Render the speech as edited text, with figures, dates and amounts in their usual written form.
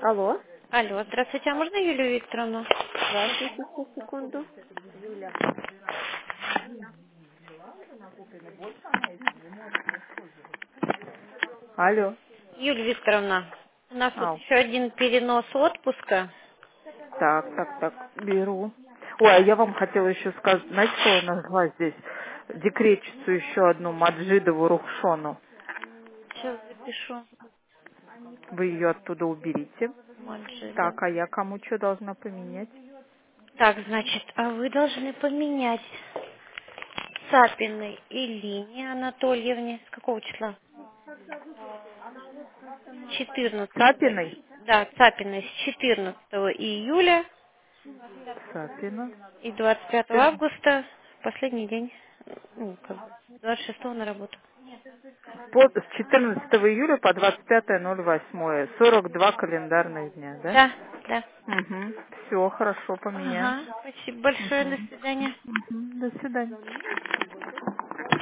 Алло. Алло, здравствуйте, а можно Юлию Викторовну? Здравствуйте, сейчас, секунду. Алло. Юлия Викторовна, у нас тут Ау. еще один перенос отпуска. Так, беру. Ой, а я вам хотела еще сказать, знаете, что я нашла здесь? Декретчицу еще одну, Маджидову Рухшону. Сейчас запишу. Вы ее оттуда уберите. Маджида. Так, а я кому что должна поменять? Так, значит, а вы должны поменять Цапиной Ирине Анатольевне. С какого числа? 14. Цапиной? Да, Цапиной с 14 июля Цапина. и 25 августа. Последний день. Ну, как бы, 26 на работу. С 14 июля по 25.08. 42 календарных дня, да? Да, да. Угу. Все, хорошо, поменяем. Ага, спасибо большое, до Угу. свидания. Угу. До свидания.